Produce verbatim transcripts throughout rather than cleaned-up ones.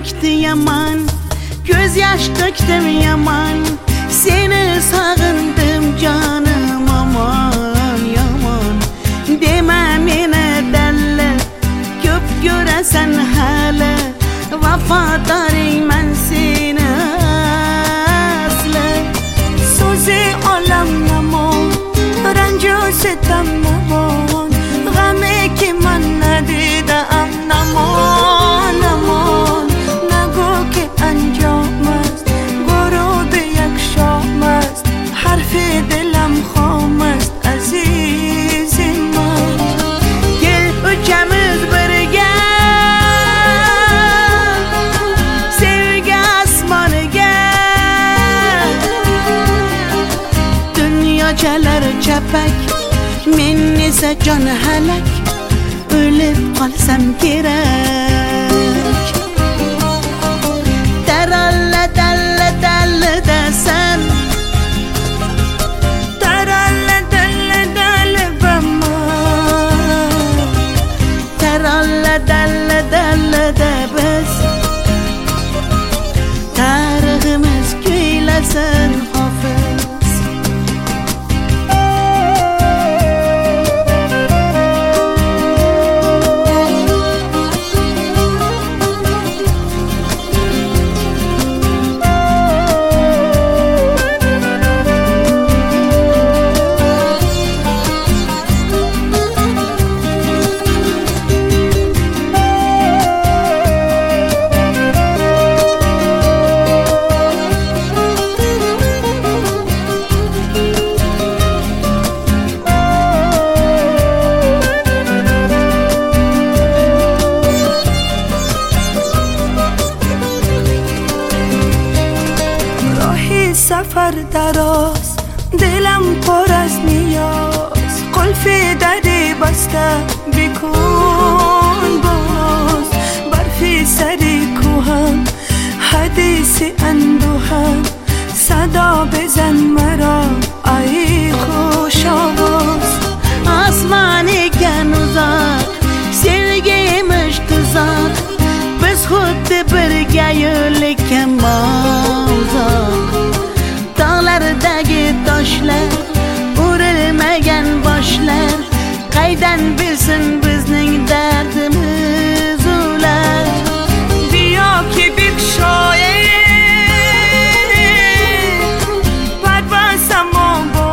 döktü yaman, göz yaş döktüm yaman. Seni sağındım canım aman yaman. Deme mene derle, köp göresen hele. Vafadar men seni aslı. Sozi alam naman, rancu sitam naman. Gami ki man nadidam naman naman. Nago ki anjamast, gurub yak shamast. Harfi dilam khamast azizim man. Gel üçemiz birge, sevgi asmanıga. Dünyacalar çapek, men ise can halak. Ölüp kalsam gerek. Teralle dalle dalle desen, Taralle dalle dalle bama. teralle dalle dalle de biz. Tarihimiz kuylesin hafız. سفر دراز دلم پر از نیاز قلف دری بسته بکن باز برفی سری کوهم حدیث اندوهم صدا بزن مرا ای خوش آواز آسمانی کن uzak, sevgiymiş tuzak. Biz xuddi birga yo'lakka uzak. Dağlardagi toshlar, urilmagan boshlar. Qaydan bilsin bizning dardimiz ular. بیا که بگشایه پروازم با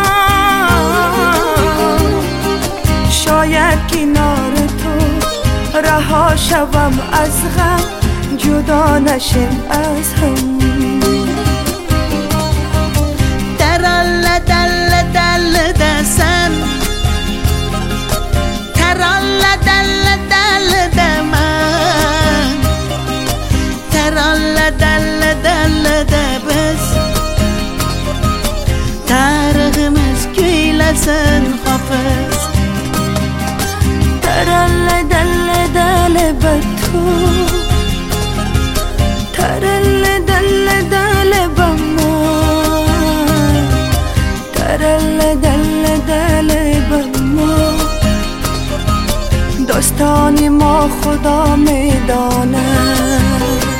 هم شاید کنار تو رها شوم از غم جدا نشیم از هم Teralle dalle dalle desen, teralle dalle dalle demen. Teralle dalle dalle de biz. Tarihimiz kuylesin hafız. Teralle dalle dalle batu Teralle dalle dalle bama Teralle dalle dalle bama داستانی ما خدا میداند